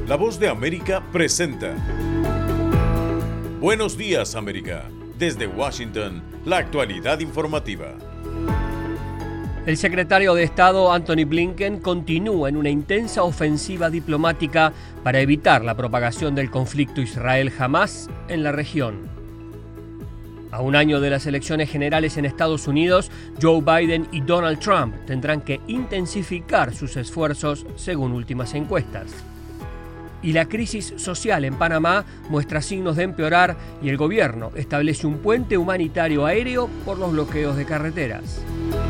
La Voz de América presenta Buenos Días, América. Desde Washington, la actualidad informativa. El secretario de Estado, Antony Blinken, continúa en una intensa ofensiva diplomática para evitar la propagación del conflicto Israel-Hamás en la región. A un año de las elecciones generales en Estados Unidos, Joe Biden y Donald Trump tendrán que intensificar sus esfuerzos según últimas encuestas. Y la crisis social en Panamá muestra signos de empeorar y el gobierno establece un puente humanitario aéreo por los bloqueos de carreteras.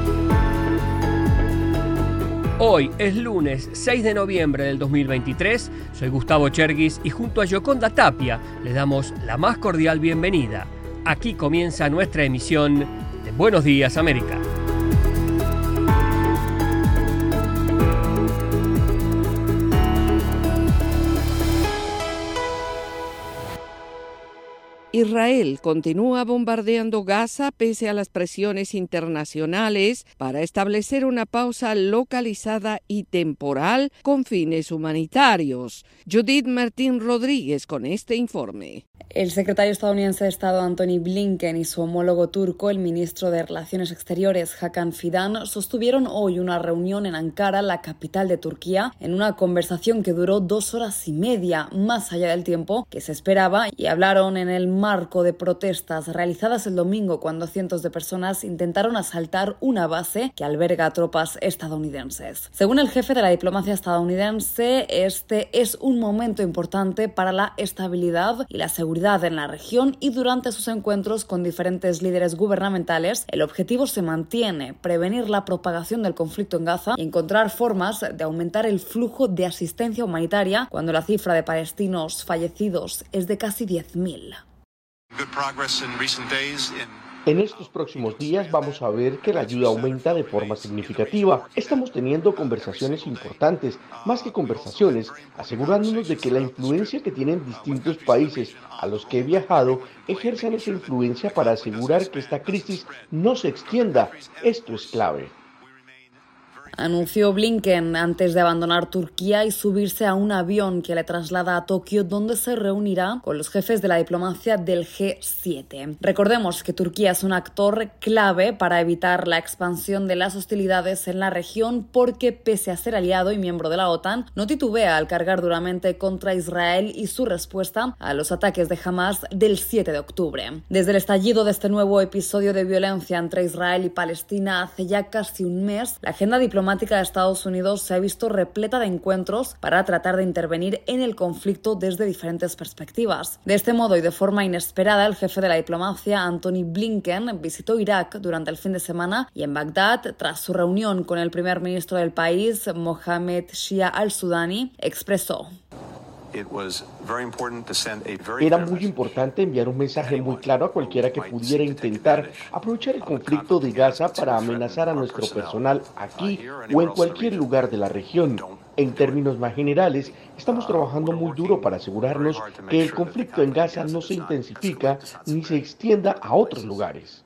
Hoy es lunes 6 de noviembre del 2023, soy Gustavo Cherguis y junto a Yoconda Tapia les damos la más cordial bienvenida. Aquí comienza nuestra emisión de Buenos Días, América. Israel continúa bombardeando Gaza pese a las presiones internacionales para establecer una pausa localizada y temporal con fines humanitarios. Judith Martín Rodríguez con este informe. El secretario estadounidense de Estado Antony Blinken y su homólogo turco, el ministro de Relaciones Exteriores Hakan Fidan, sostuvieron hoy una reunión en Ankara, la capital de Turquía, en una conversación que duró 2 horas y media, más allá del tiempo que se esperaba, y hablaron en el marco de protestas realizadas el domingo cuando cientos de personas intentaron asaltar una base que alberga tropas estadounidenses. Según el jefe de la diplomacia estadounidense, este es un momento importante para la estabilidad y la seguridad en la región, y durante sus encuentros con diferentes líderes gubernamentales, el objetivo se mantiene: prevenir la propagación del conflicto en Gaza y encontrar formas de aumentar el flujo de asistencia humanitaria cuando la cifra de palestinos fallecidos es de casi 10.000. En estos próximos días vamos a ver que la ayuda aumenta de forma significativa. Estamos teniendo conversaciones importantes, más que conversaciones, asegurándonos de que la influencia que tienen distintos países a los que he viajado ejerzan esa influencia para asegurar que esta crisis no se extienda. Esto es clave. Anunció Blinken antes de abandonar Turquía y subirse a un avión que le traslada a Tokio, donde se reunirá con los jefes de la diplomacia del G7. Recordemos que Turquía es un actor clave para evitar la expansión de las hostilidades en la región, porque pese a ser aliado y miembro de la OTAN, no titubea al cargar duramente contra Israel y su respuesta a los ataques de Hamás del 7 de octubre. Desde el estallido de este nuevo episodio de violencia entre Israel y Palestina hace ya casi un mes, la agenda diplomática de Estados Unidos se ha visto repleta de encuentros para tratar de intervenir en el conflicto desde diferentes perspectivas. De este modo y de forma inesperada, el jefe de la diplomacia, Antony Blinken, visitó Irak durante el fin de semana y en Bagdad, tras su reunión con el primer ministro del país, Mohamed Shia al-Sudani, expresó: Era muy importante enviar un mensaje muy claro a cualquiera que pudiera intentar aprovechar el conflicto de Gaza para amenazar a nuestro personal aquí o en cualquier lugar de la región. En términos más generales, estamos trabajando muy duro para asegurarnos que el conflicto en Gaza no se intensifica ni se extienda a otros lugares.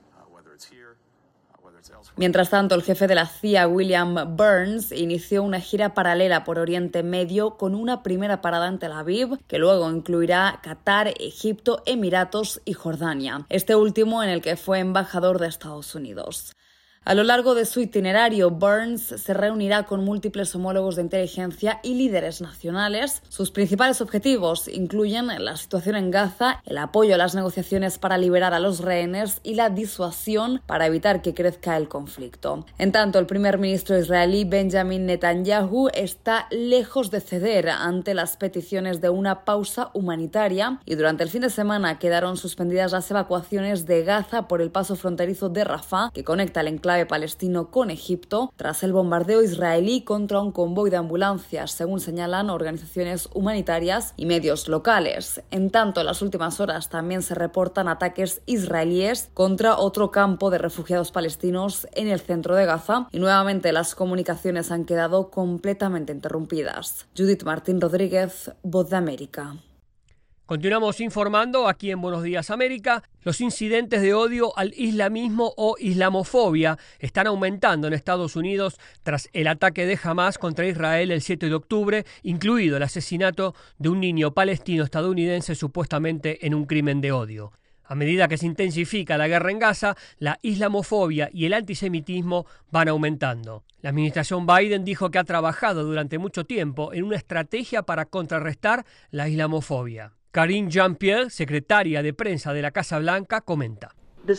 Mientras tanto, el jefe de la CIA, William Burns, inició una gira paralela por Oriente Medio con una primera parada en Tel Aviv, que luego incluirá Qatar, Egipto, Emiratos y Jordania, este último en el que fue embajador de Estados Unidos. A lo largo de su itinerario, Burns se reunirá con múltiples homólogos de inteligencia y líderes nacionales. Sus principales objetivos incluyen la situación en Gaza, el apoyo a las negociaciones para liberar a los rehenes y la disuasión para evitar que crezca el conflicto. En tanto, el primer ministro israelí Benjamin Netanyahu está lejos de ceder ante las peticiones de una pausa humanitaria, y durante el fin de semana quedaron suspendidas las evacuaciones de Gaza por el paso fronterizo de Rafah, que conecta el enclave palestino con Egipto, tras el bombardeo israelí contra un convoy de ambulancias, según señalan organizaciones humanitarias y medios locales. En tanto, en las últimas horas también se reportan ataques israelíes contra otro campo de refugiados palestinos en el centro de Gaza, y nuevamente las comunicaciones han quedado completamente interrumpidas. Judith Martín Rodríguez, Voz de América. Continuamos informando aquí en Buenos Días América. Los incidentes de odio al islamismo o islamofobia están aumentando en Estados Unidos tras el ataque de Hamás contra Israel el 7 de octubre, incluido el asesinato de un niño palestino estadounidense supuestamente en un crimen de odio. A medida que se intensifica la guerra en Gaza, la islamofobia y el antisemitismo van aumentando. La administración Biden dijo que ha trabajado durante mucho tiempo en una estrategia para contrarrestar la islamofobia. Karine Jean-Pierre, secretaria de prensa de la Casa Blanca, comenta.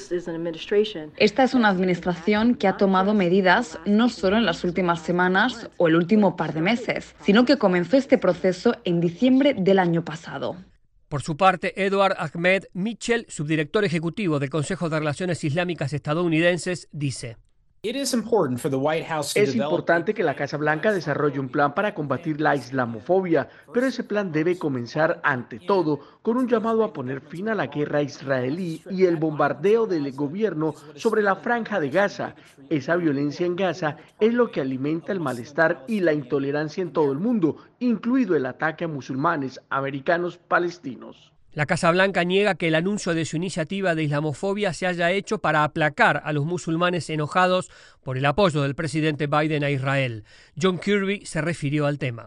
Esta es una administración que ha tomado medidas no solo en las últimas semanas o el último par de meses, sino que comenzó este proceso en diciembre del año pasado. Por su parte, Edward Ahmed Mitchell, subdirector ejecutivo del Consejo de Relaciones Islámicas Estadounidenses, dice: Es importante que la Casa Blanca desarrolle un plan para combatir la islamofobia, pero ese plan debe comenzar ante todo con un llamado a poner fin a la guerra israelí y el bombardeo del gobierno sobre la Franja de Gaza. Esa violencia en Gaza es lo que alimenta el malestar y la intolerancia en todo el mundo, incluido el ataque a musulmanes, americanos, palestinos. La Casa Blanca niega que el anuncio de su iniciativa de islamofobia se haya hecho para aplacar a los musulmanes enojados por el apoyo del presidente Biden a Israel. John Kirby se refirió al tema.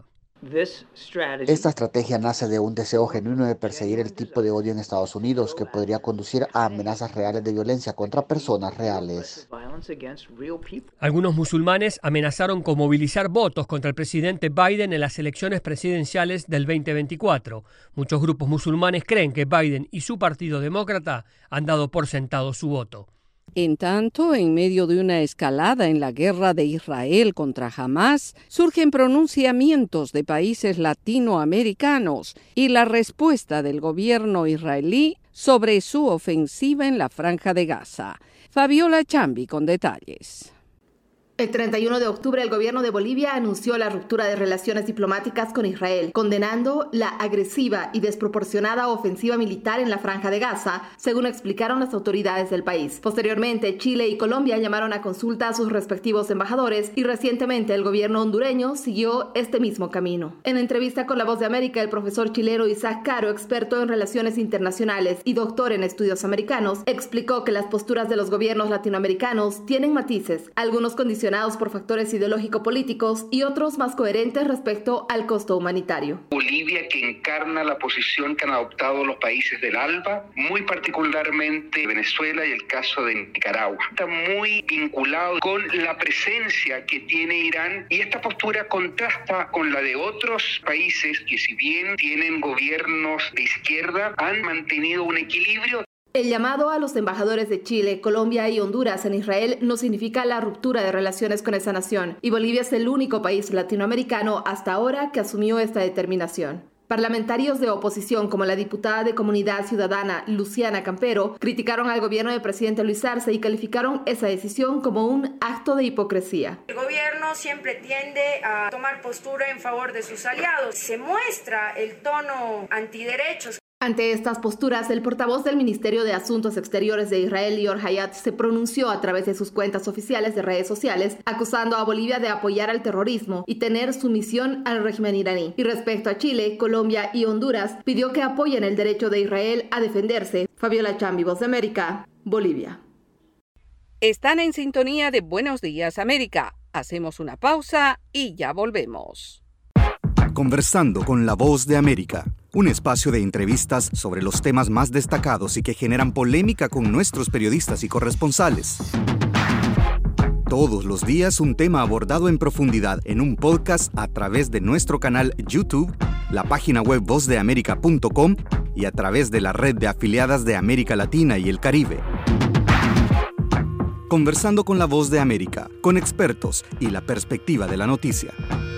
Esta estrategia nace de un deseo genuino de perseguir el tipo de odio en Estados Unidos que podría conducir a amenazas reales de violencia contra personas reales. Algunos musulmanes amenazaron con movilizar votos contra el presidente Biden en las elecciones presidenciales del 2024. Muchos grupos musulmanes creen que Biden y su partido demócrata han dado por sentado su voto. En tanto, en medio de una escalada en la guerra de Israel contra Hamás, surgen pronunciamientos de países latinoamericanos y la respuesta del gobierno israelí sobre su ofensiva en la Franja de Gaza. Fabiola Chambi con detalles. El 31 de octubre, el gobierno de Bolivia anunció la ruptura de relaciones diplomáticas con Israel, condenando la agresiva y desproporcionada ofensiva militar en la Franja de Gaza, según explicaron las autoridades del país. Posteriormente, Chile y Colombia llamaron a consulta a sus respectivos embajadores y recientemente el gobierno hondureño siguió este mismo camino. En entrevista con La Voz de América, el profesor chileno Isaac Caro, experto en relaciones internacionales y doctor en estudios americanos, explicó que las posturas de los gobiernos latinoamericanos tienen matices, algunos condicionados por factores ideológico-políticos y otros más coherentes respecto al costo humanitario. Bolivia, que encarna la posición que han adoptado los países del ALBA, muy particularmente Venezuela y el caso de Nicaragua. Está muy vinculado con la presencia que tiene Irán y esta postura contrasta con la de otros países que, si bien tienen gobiernos de izquierda, han mantenido un equilibrio. El llamado a los embajadores de Chile, Colombia y Honduras en Israel no significa la ruptura de relaciones con esa nación, y Bolivia es el único país latinoamericano hasta ahora que asumió esta determinación. Parlamentarios de oposición como la diputada de Comunidad Ciudadana Luciana Campero criticaron al gobierno del presidente Luis Arce y calificaron esa decisión como un acto de hipocresía. El gobierno siempre tiende a tomar postura en favor de sus aliados. Se muestra el tono antiderechos. Ante estas posturas, el portavoz del Ministerio de Asuntos Exteriores de Israel, Lior Hayat, se pronunció a través de sus cuentas oficiales de redes sociales, acusando a Bolivia de apoyar al terrorismo y tener sumisión al régimen iraní. Y respecto a Chile, Colombia y Honduras, pidió que apoyen el derecho de Israel a defenderse. Fabiola Chambi, Voz de América, Bolivia. Están en sintonía de Buenos Días América. Hacemos una pausa y ya volvemos. Conversando con la Voz de América, un espacio de entrevistas sobre los temas más destacados y que generan polémica con nuestros periodistas y corresponsales. Todos los días un tema abordado en profundidad en un podcast a través de nuestro canal YouTube, la página web vozdeamerica.com y a través de la red de afiliadas de América Latina y el Caribe. Conversando con la Voz de América, con expertos y la perspectiva de la noticia.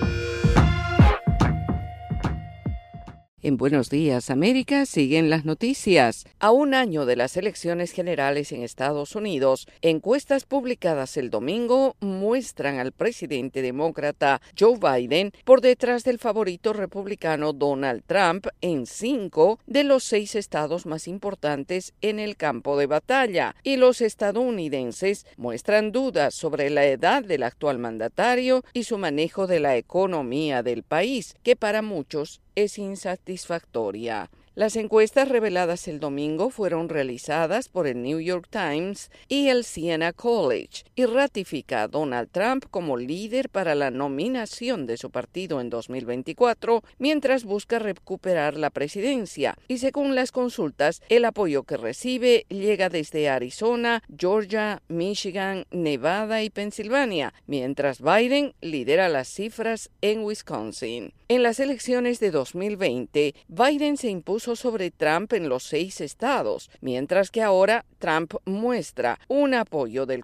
En Buenos Días América siguen las noticias. A un año de las elecciones generales en Estados Unidos, encuestas publicadas el domingo muestran al presidente demócrata Joe Biden por detrás del favorito republicano Donald Trump en 5 de los 6 estados más importantes en el campo de batalla, y los estadounidenses muestran dudas sobre la edad del actual mandatario y su manejo de la economía del país, que para muchos es insatisfactoria. Las encuestas reveladas el domingo fueron realizadas por el New York Times y el Siena College y ratifica a Donald Trump como líder para la nominación de su partido en 2024, mientras busca recuperar la presidencia. Y según las consultas, el apoyo que recibe llega desde Arizona, Georgia, Michigan, Nevada y Pensilvania, mientras Biden lidera las cifras en Wisconsin. En las elecciones de 2020, Biden se impuso sobre Trump en los 6 estados, mientras que ahora Trump muestra un apoyo del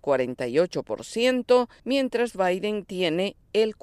48%, mientras Biden tiene el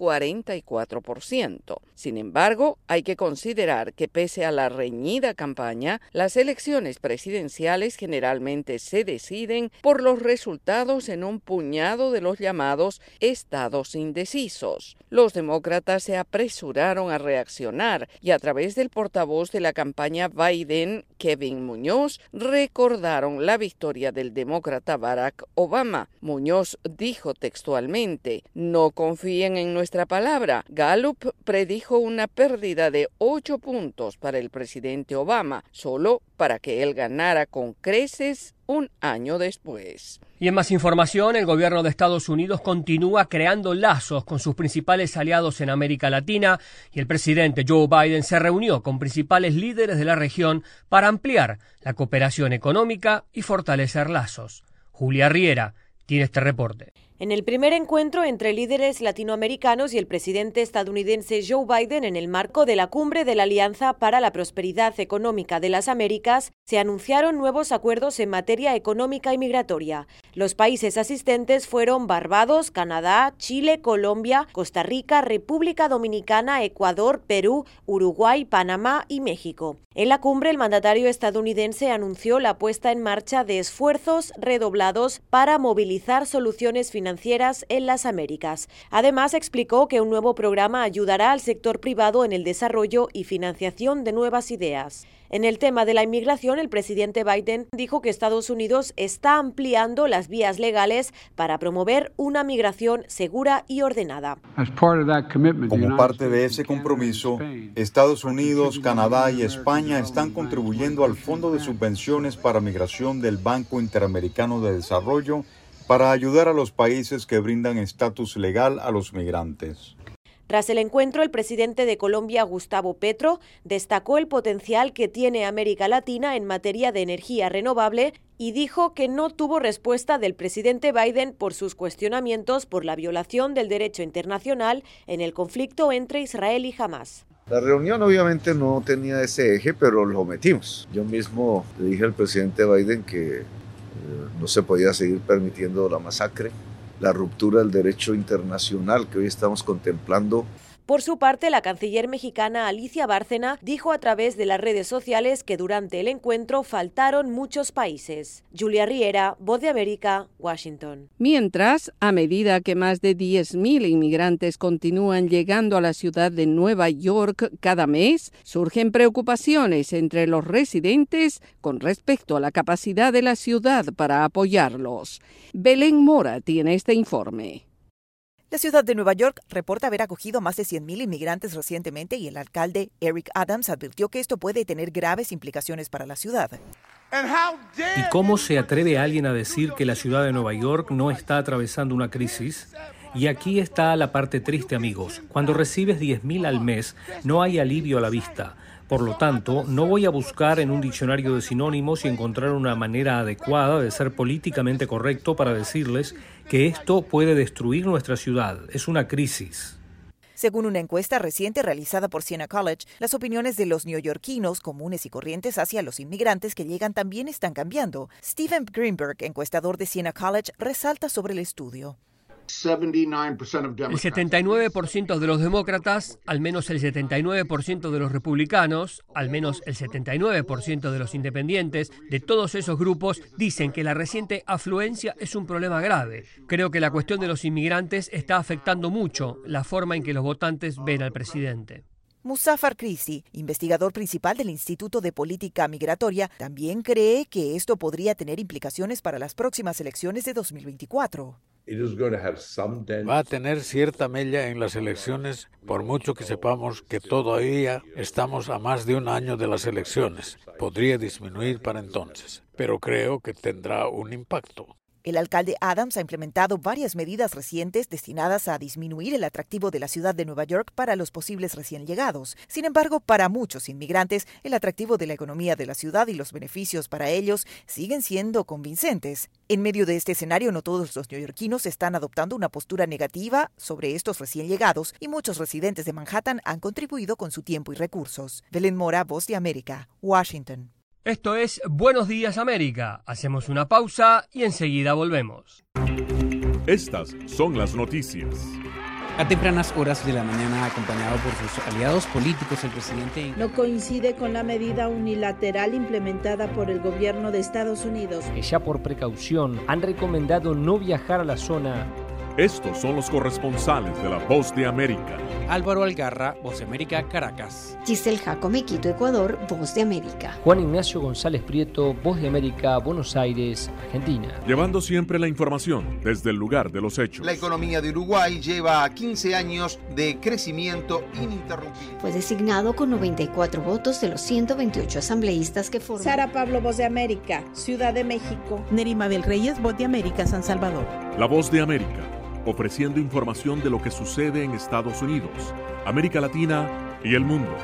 44%. Sin embargo, hay que considerar que pese a la reñida campaña, las elecciones presidenciales generalmente se deciden por los resultados en un puñado de los llamados estados indecisos. Los demócratas se apresuraron a reaccionar y a través del portavoz de la campaña Biden, Kevin Muñoz, recordaron la victoria del demócrata Barack Obama. Muñoz dijo textualmente: "No confíen en nuestra palabra". Gallup predijo una pérdida de 8 puntos para el presidente Obama, solo para que él ganara con creces un año después. Y en más información, el gobierno de Estados Unidos continúa creando lazos con sus principales aliados en América Latina y el presidente Joe Biden se reunió con principales líderes de la región para ampliar la cooperación económica y fortalecer lazos. Julia Riera tiene este reporte. En el primer encuentro entre líderes latinoamericanos y el presidente estadounidense Joe Biden en el marco de la cumbre de la Alianza para la Prosperidad Económica de las Américas, se anunciaron nuevos acuerdos en materia económica y migratoria. Los países asistentes fueron Barbados, Canadá, Chile, Colombia, Costa Rica, República Dominicana, Ecuador, Perú, Uruguay, Panamá y México. En la cumbre, el mandatario estadounidense anunció la puesta en marcha de esfuerzos redoblados para movilizar soluciones financieras en las Américas. Además, explicó que un nuevo programa ayudará al sector privado en el desarrollo y financiación de nuevas ideas. En el tema de la inmigración, el presidente Biden dijo que Estados Unidos está ampliando las vías legales para promover una migración segura y ordenada. Como parte de ese compromiso, Estados Unidos, Canadá y España están contribuyendo al Fondo de Subvenciones para Migración del Banco Interamericano de Desarrollo para ayudar a los países que brindan estatus legal a los migrantes. Tras el encuentro, el presidente de Colombia, Gustavo Petro, destacó el potencial que tiene América Latina en materia de energía renovable y dijo que no tuvo respuesta del presidente Biden por sus cuestionamientos por la violación del derecho internacional en el conflicto entre Israel y Hamás. La reunión obviamente no tenía ese eje, pero lo metimos. Yo mismo le dije al presidente Biden que no se podía seguir permitiendo la masacre, la ruptura del derecho internacional que hoy estamos contemplando. Por su parte, la canciller mexicana Alicia Bárcena dijo a través de las redes sociales que durante el encuentro faltaron muchos países. Julia Riera, Voz de América, Washington. Mientras, a medida que más de 10.000 inmigrantes continúan llegando a la ciudad de Nueva York cada mes, surgen preocupaciones entre los residentes con respecto a la capacidad de la ciudad para apoyarlos. Belén Mora tiene este informe. La ciudad de Nueva York reporta haber acogido más de 100.000 inmigrantes recientemente y el alcalde Eric Adams advirtió que esto puede tener graves implicaciones para la ciudad. ¿Y cómo se atreve alguien a decir que la ciudad de Nueva York no está atravesando una crisis? Y aquí está la parte triste, amigos. Cuando recibes 10.000 al mes, no hay alivio a la vista. Por lo tanto, no voy a buscar en un diccionario de sinónimos y encontrar una manera adecuada de ser políticamente correcto para decirles que esto puede destruir nuestra ciudad. Es una crisis. Según una encuesta reciente realizada por Siena College, las opiniones de los neoyorquinos comunes y corrientes hacia los inmigrantes que llegan también están cambiando. Stephen Greenberg, encuestador de Siena College, resalta sobre el estudio. El 79% de los demócratas, al menos el 79% de los republicanos, al menos el 79% de los independientes, de todos esos grupos dicen que la reciente afluencia es un problema grave. Creo que la cuestión de los inmigrantes está afectando mucho la forma en que los votantes ven al presidente. Muzaffar Christie, investigador principal del Instituto de Política Migratoria, también cree que esto podría tener implicaciones para las próximas elecciones de 2024. Va a tener cierta mella en las elecciones, por mucho que sepamos que todavía estamos a más de un año de las elecciones. Podría disminuir para entonces, pero creo que tendrá un impacto. El alcalde Adams ha implementado varias medidas recientes destinadas a disminuir el atractivo de la ciudad de Nueva York para los posibles recién llegados. Sin embargo, para muchos inmigrantes, el atractivo de la economía de la ciudad y los beneficios para ellos siguen siendo convincentes. En medio de este escenario, no todos los neoyorquinos están adoptando una postura negativa sobre estos recién llegados y muchos residentes de Manhattan han contribuido con su tiempo y recursos. Belén Mora, Voz de América, Washington. Esto es Buenos Días América. Hacemos una pausa y enseguida volvemos. Estas son las noticias. A tempranas horas de la mañana, acompañado por sus aliados políticos, el presidente no coincide con la medida unilateral implementada por el gobierno de Estados Unidos, que ya por precaución han recomendado no viajar a la zona. Estos son los corresponsales de La Voz de América. Álvaro Algarra, Voz de América, Caracas. Giselle Jacome, Quito, Ecuador, Voz de América. Juan Ignacio González Prieto, Voz de América, Buenos Aires, Argentina. Llevando siempre la información desde el lugar de los hechos. La economía de Uruguay lleva 15 años de crecimiento ininterrumpido. Fue designado con 94 votos de los 128 asambleístas que forman. Sara Pablo, Voz de América, Ciudad de México. Neri Mabel Reyes, Voz de América, San Salvador. La Voz de América, ofreciendo información de lo que sucede en Estados Unidos, América Latina y el mundo.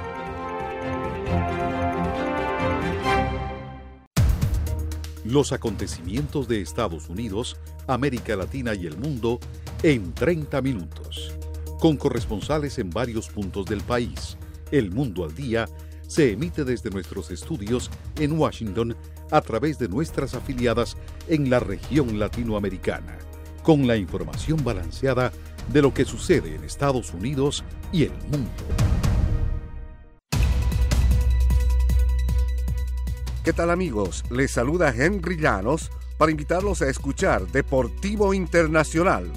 Los acontecimientos de Estados Unidos, América Latina y el mundo en 30 minutos. Con corresponsales en varios puntos del país. El Mundo al Día se emite desde nuestros estudios en Washington a través de nuestras afiliadas en la región latinoamericana, con la información balanceada de lo que sucede en Estados Unidos y el mundo. ¿Qué tal, amigos? Les saluda Henry Llanos para invitarlos a escuchar Deportivo Internacional.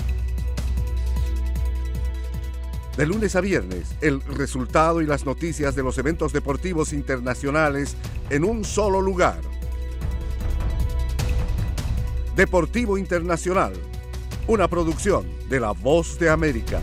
De lunes a viernes, el resultado y las noticias de los eventos deportivos internacionales en un solo lugar. Deportivo Internacional, una producción de La Voz de América.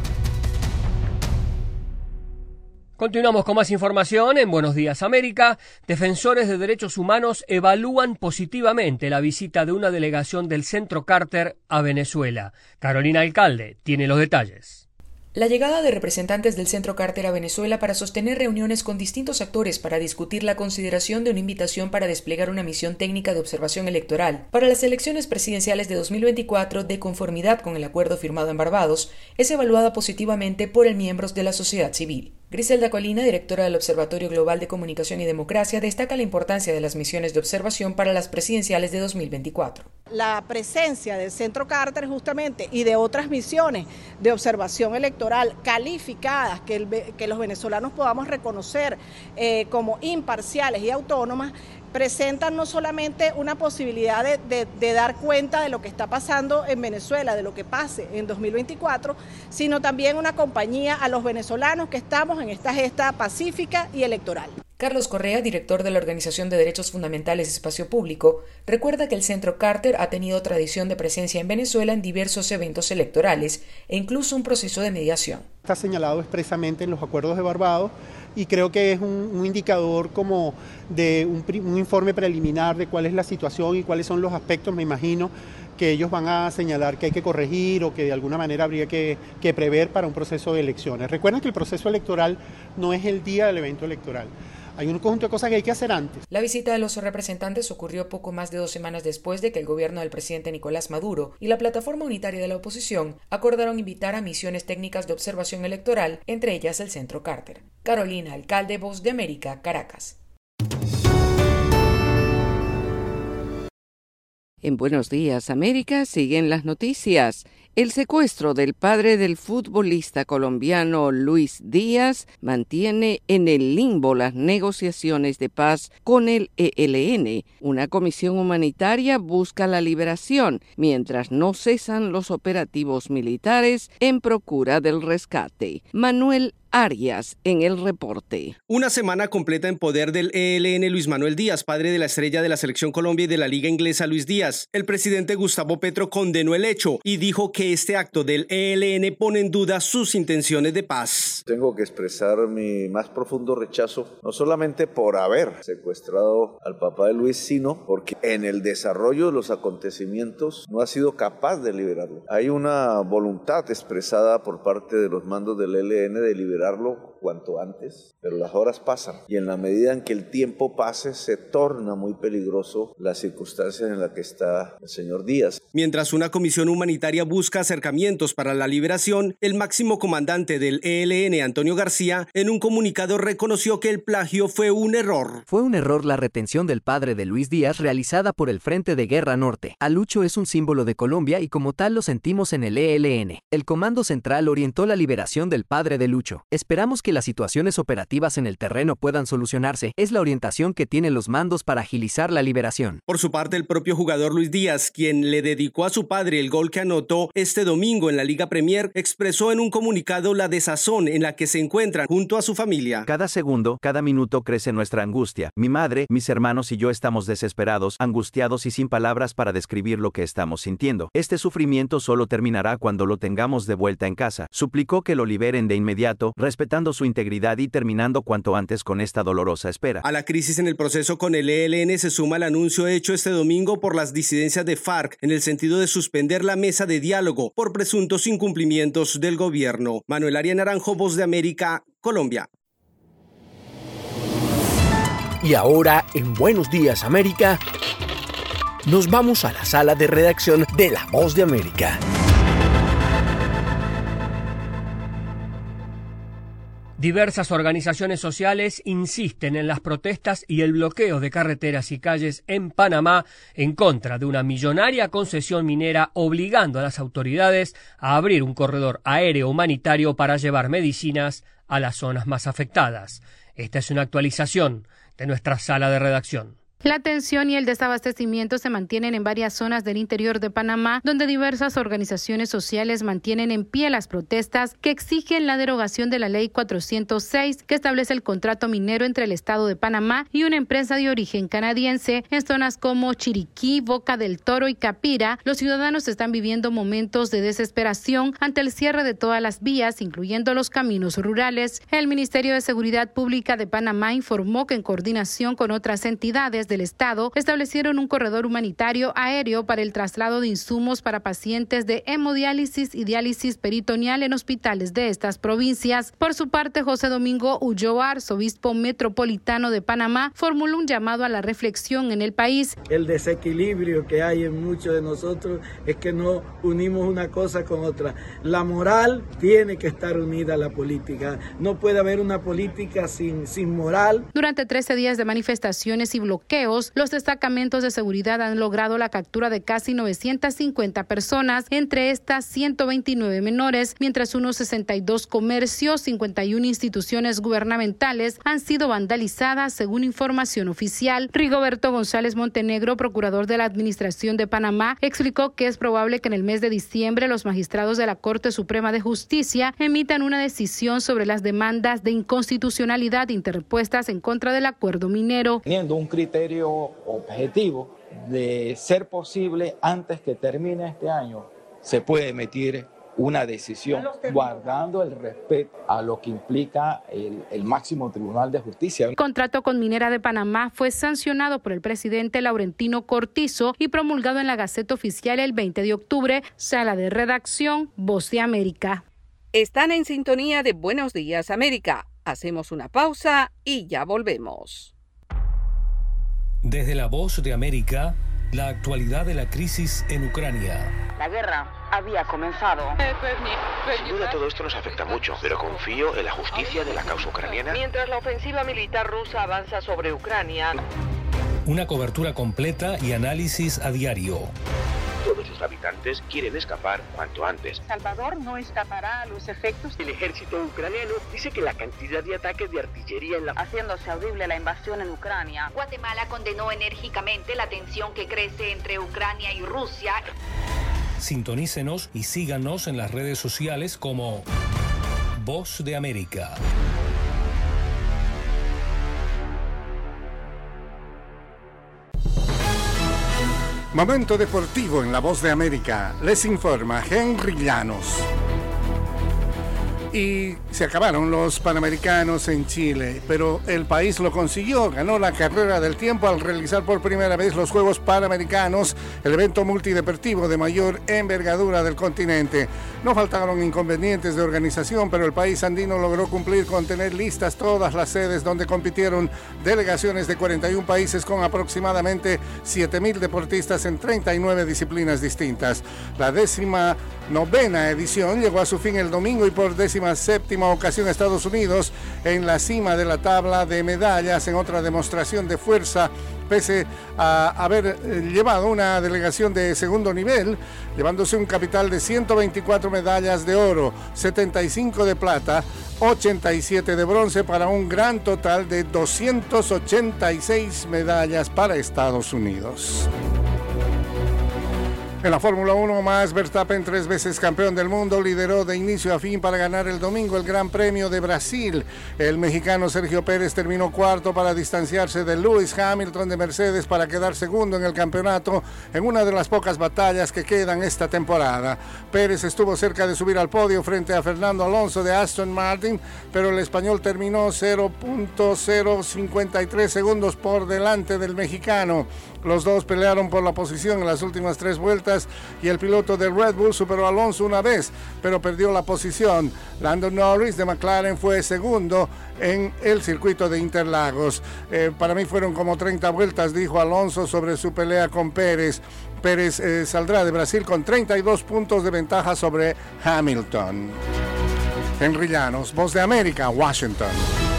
Continuamos con más información en Buenos Días América. Defensores de derechos humanos evalúan positivamente la visita de una delegación del Centro Carter a Venezuela. Carolina Alcalde tiene los detalles. La llegada de representantes del Centro Carter a Venezuela para sostener reuniones con distintos actores para discutir la consideración de una invitación para desplegar una misión técnica de observación electoral para las elecciones presidenciales de 2024 de conformidad con el acuerdo firmado en Barbados es evaluada positivamente por miembros de la sociedad civil. Griselda Colina, directora del Observatorio Global de Comunicación y Democracia, destaca la importancia de las misiones de observación para las presidenciales de 2024. La presencia del Centro Carter justamente y de otras misiones de observación electoral calificadas, que los venezolanos podamos reconocer como imparciales y autónomas, presentan no solamente una posibilidad de dar cuenta de lo que está pasando en Venezuela, de lo que pase en 2024, sino también una compañía a los venezolanos que estamos en esta gesta pacífica y electoral. Carlos Correa, director de la Organización de Derechos Fundamentales Espacio Público, recuerda que el Centro Carter ha tenido tradición de presencia en Venezuela en diversos eventos electorales e incluso un proceso de mediación. Está señalado expresamente en los acuerdos de Barbados y creo que es un indicador como de un informe preliminar de cuál es la situación y cuáles son los aspectos, me imagino, que ellos van a señalar que hay que corregir o que de alguna manera habría que prever para un proceso de elecciones. Recuerden que el proceso electoral no es el día del evento electoral. Hay un conjunto de cosas que hay que hacer antes. La visita de los representantes ocurrió poco más de 2 semanas después de que el gobierno del presidente Nicolás Maduro y la plataforma unitaria de la oposición acordaron invitar a misiones técnicas de observación electoral, entre ellas el Centro Carter. Carolina Alcalde, Voz de América, Caracas. En Buenos Días América siguen las noticias. El secuestro del padre del futbolista colombiano Luis Díaz mantiene en el limbo las negociaciones de paz con el ELN. Una comisión humanitaria busca la liberación, mientras no cesan los operativos militares en procura del rescate. Manuel Arias en el reporte. Una semana completa en poder del ELN Luis Manuel Díaz, padre de la estrella de la Selección Colombia y de la Liga Inglesa Luis Díaz. El presidente Gustavo Petro condenó el hecho y dijo que este acto del ELN pone en duda sus intenciones de paz. Tengo que expresar mi más profundo rechazo, no solamente por haber secuestrado al papá de Luis, sino porque en el desarrollo de los acontecimientos no ha sido capaz de liberarlo. Hay una voluntad expresada por parte de los mandos del ELN de liberarlo cuanto antes, pero las horas pasan y en la medida en que el tiempo pase se torna muy peligroso las circunstancias en las que está el señor Díaz. Mientras una comisión humanitaria busca acercamientos para la liberación, el máximo comandante del ELN, Antonio García, en un comunicado reconoció que el plagio fue un error. Fue un error la retención del padre de Luis Díaz realizada por el Frente de Guerra Norte. Alucho es un símbolo de Colombia y como tal lo sentimos en el ELN. El Comando Central orientó la liberación del padre de Lucho. Esperamos que las situaciones operativas en el terreno puedan solucionarse. Es la orientación que tienen los mandos para agilizar la liberación. Por su parte, el propio jugador Luis Díaz, quien le dedicó a su padre el gol que anotó este domingo en la Liga Premier, expresó en un comunicado la desazón en la que se encuentran junto a su familia. Cada segundo, cada minuto crece nuestra angustia. Mi madre, mis hermanos y yo estamos desesperados, angustiados y sin palabras para describir lo que estamos sintiendo. Este sufrimiento solo terminará cuando lo tengamos de vuelta en casa. Suplicó que lo liberen de inmediato, respetando su integridad y terminando cuanto antes con esta dolorosa espera. A la crisis en el proceso con el ELN se suma el anuncio hecho este domingo por las disidencias de FARC en el sentido de suspender la mesa de diálogo por presuntos incumplimientos del gobierno. Manuel Arias Naranjo, Voz de América, Colombia. Y ahora, en Buenos Días América, nos vamos a la sala de redacción de La Voz de América. Diversas organizaciones sociales insisten en las protestas y el bloqueo de carreteras y calles en Panamá en contra de una millonaria concesión minera obligando a las autoridades a abrir un corredor aéreo humanitario para llevar medicinas a las zonas más afectadas. Esta es una actualización de nuestra sala de redacción. La tensión y el desabastecimiento se mantienen en varias zonas del interior de Panamá, donde diversas organizaciones sociales mantienen en pie las protestas que exigen la derogación de la Ley 406, que establece el contrato minero entre el Estado de Panamá y una empresa de origen canadiense. En zonas como Chiriquí, Boca del Toro y Capira, los ciudadanos están viviendo momentos de desesperación ante el cierre de todas las vías, incluyendo los caminos rurales. El Ministerio de Seguridad Pública de Panamá informó que en coordinación con otras entidades del Estado establecieron un corredor humanitario aéreo para el traslado de insumos para pacientes de hemodiálisis y diálisis peritoneal en hospitales de estas provincias. Por su parte, José Domingo Ulloa, arzobispo metropolitano de Panamá, formuló un llamado a la reflexión en el país. El desequilibrio que hay en muchos de nosotros es que no unimos una cosa con otra. La moral tiene que estar unida a la política. No puede haber una política sin moral. Durante 13 días de manifestaciones y bloqueos, los destacamentos de seguridad han logrado la captura de casi 950 personas, entre estas 129 menores, mientras unos 62 comercios, 51 instituciones gubernamentales han sido vandalizadas, según información oficial. Rigoberto González Montenegro, procurador de la Administración de Panamá, explicó que es probable que en el mes de diciembre los magistrados de la Corte Suprema de Justicia emitan una decisión sobre las demandas de inconstitucionalidad interpuestas en contra del acuerdo minero. Teniendo un criterio objetivo de ser posible antes que termine este año, se puede emitir una decisión guardando el respeto a lo que implica el máximo Tribunal de Justicia. El contrato con Minera de Panamá fue sancionado por el presidente Laurentino Cortizo y promulgado en la Gaceta Oficial el 20 de octubre. Sala de redacción, Voz de América. Están en sintonía de Buenos Días América. Hacemos una pausa y ya volvemos. Desde La Voz de América, la actualidad de la crisis en Ucrania. La guerra había comenzado. Sin duda todo esto nos afecta mucho, pero confío en la justicia de la causa ucraniana. Mientras la ofensiva militar rusa avanza sobre Ucrania. Una cobertura completa y análisis a diario. Todos sus habitantes quieren escapar cuanto antes. Salvador no escapará a los efectos. El ejército ucraniano dice que la cantidad de ataques de artillería haciéndose audible la invasión en Ucrania. Guatemala condenó enérgicamente la tensión que crece entre Ucrania y Rusia. Sintonícenos y síganos en las redes sociales como Voz de América. Momento deportivo en La Voz de América. Les informa Henry Llanos. Y se acabaron los Panamericanos en Chile, pero el país lo consiguió, ganó la carrera del tiempo al realizar por primera vez los Juegos Panamericanos, el evento multideportivo de mayor envergadura del continente. No faltaron inconvenientes de organización, pero el país andino logró cumplir con tener listas todas las sedes donde compitieron delegaciones de 41 países con aproximadamente 7,000 deportistas en 39 disciplinas distintas. La 19ª edición llegó a su fin el domingo y por 17ª ocasión Estados Unidos en la cima de la tabla de medallas en otra demostración de fuerza, pese a haber llevado una delegación de segundo nivel, llevándose un capital de 124 medallas de oro, 75 de plata, 87 de bronce, para un gran total de 286 medallas para Estados Unidos. En la Fórmula 1, Max Verstappen, 3 veces campeón del mundo, lideró de inicio a fin para ganar el domingo el Gran Premio de Brasil. El mexicano Sergio Pérez terminó cuarto para distanciarse de Lewis Hamilton de Mercedes para quedar segundo en el campeonato en una de las pocas batallas que quedan esta temporada. Pérez estuvo cerca de subir al podio frente a Fernando Alonso de Aston Martin, pero el español terminó 0.053 segundos por delante del mexicano. Los dos pelearon por la posición en las últimas 3 vueltas y el piloto de Red Bull superó a Alonso una vez, pero perdió la posición. Lando Norris de McLaren fue segundo en el circuito de Interlagos. Para mí fueron como 30 vueltas, dijo Alonso sobre su pelea con Pérez. Pérez saldrá de Brasil con 32 puntos de ventaja sobre Hamilton. Henry Llanos, Voz de América, Washington.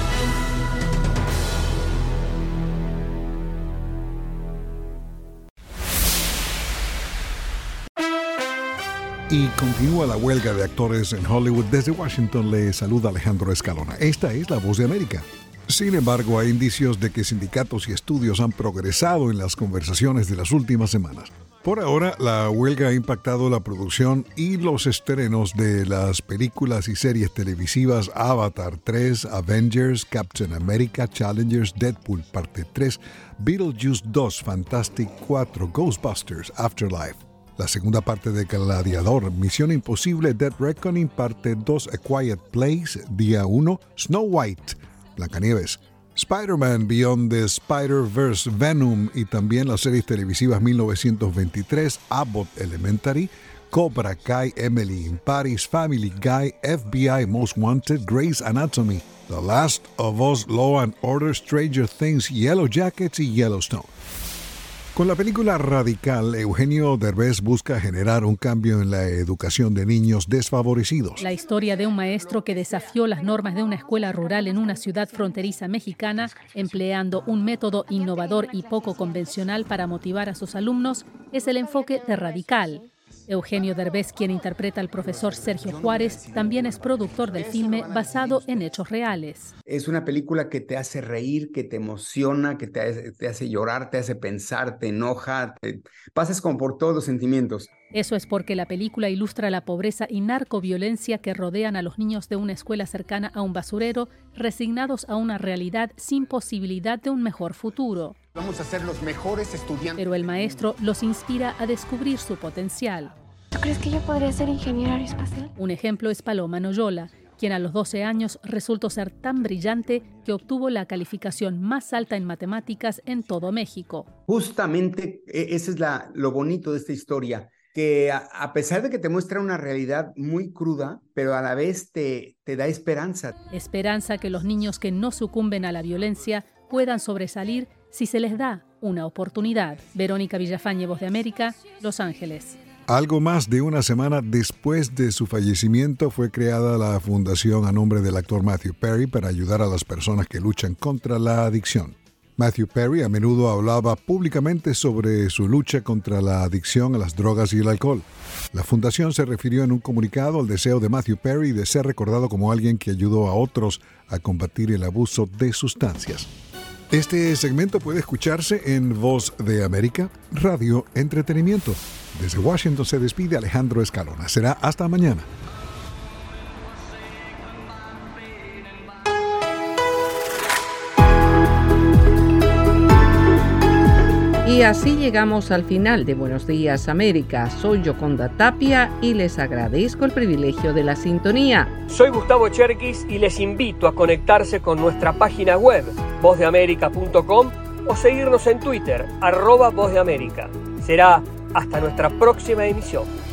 Y continúa la huelga de actores en Hollywood. Desde Washington le saluda Alejandro Escalona. Esta es La Voz de América. Sin embargo, hay indicios de que sindicatos y estudios han progresado en las conversaciones de las últimas semanas. Por ahora, la huelga ha impactado la producción y los estrenos de las películas y series televisivas Avatar 3, Avengers, Captain America, Challengers, Deadpool Parte 3, Beetlejuice 2, Fantastic 4, Ghostbusters, Afterlife. La segunda parte de Gladiador, Misión Imposible, Dead Reckoning, Parte 2, A Quiet Place, Día 1, Snow White, Blancanieves, Spider-Man Beyond the Spider-Verse, Venom y también las series televisivas 1923, Abbott Elementary, Cobra Kai, Emily in Paris, Family Guy, FBI Most Wanted, Grey's Anatomy, The Last of Us, Law and Order, Stranger Things, Yellow Jackets y Yellowstone. Con la película Radical, Eugenio Derbez busca generar un cambio en la educación de niños desfavorecidos. La historia de un maestro que desafió las normas de una escuela rural en una ciudad fronteriza mexicana, empleando un método innovador y poco convencional para motivar a sus alumnos, es el enfoque de Radical. Eugenio Derbez, quien interpreta al profesor Sergio Juárez, también es productor del filme basado en hechos reales. Es una película que te hace reír, que te emociona, que te hace llorar, te hace pensar, te enoja, pasas como por todos los sentimientos. Eso es porque la película ilustra la pobreza y narcoviolencia que rodean a los niños de una escuela cercana a un basurero, resignados a una realidad sin posibilidad de un mejor futuro. Vamos a ser los mejores estudiantes. Pero el maestro los inspira a descubrir su potencial. ¿Tú crees que yo podría ser ingeniero aeroespacial? Un ejemplo es Paloma Noyola, quien a los 12 años resultó ser tan brillante que obtuvo la calificación más alta en matemáticas en todo México. Justamente ese es lo bonito de esta historia, que a pesar de que te muestra una realidad muy cruda, pero a la vez te da esperanza. Esperanza que los niños que no sucumben a la violencia puedan sobresalir si se les da una oportunidad. Verónica Villafañe, Voz de América, Los Ángeles. Algo más de una semana después de su fallecimiento fue creada la fundación a nombre del actor Matthew Perry para ayudar a las personas que luchan contra la adicción. Matthew Perry a menudo hablaba públicamente sobre su lucha contra la adicción a las drogas y el alcohol. La fundación se refirió en un comunicado al deseo de Matthew Perry de ser recordado como alguien que ayudó a otros a combatir el abuso de sustancias. Este segmento puede escucharse en Voz de América, Radio Entretenimiento. Desde Washington se despide Alejandro Escalona. Será hasta mañana. Y así llegamos al final de Buenos Días América. Soy Yoconda Tapia y les agradezco el privilegio de la sintonía. Soy Gustavo Cherkis y les invito a conectarse con nuestra página web, vozdeamerica.com, o seguirnos en Twitter, @vozdeamerica. Será hasta nuestra próxima emisión.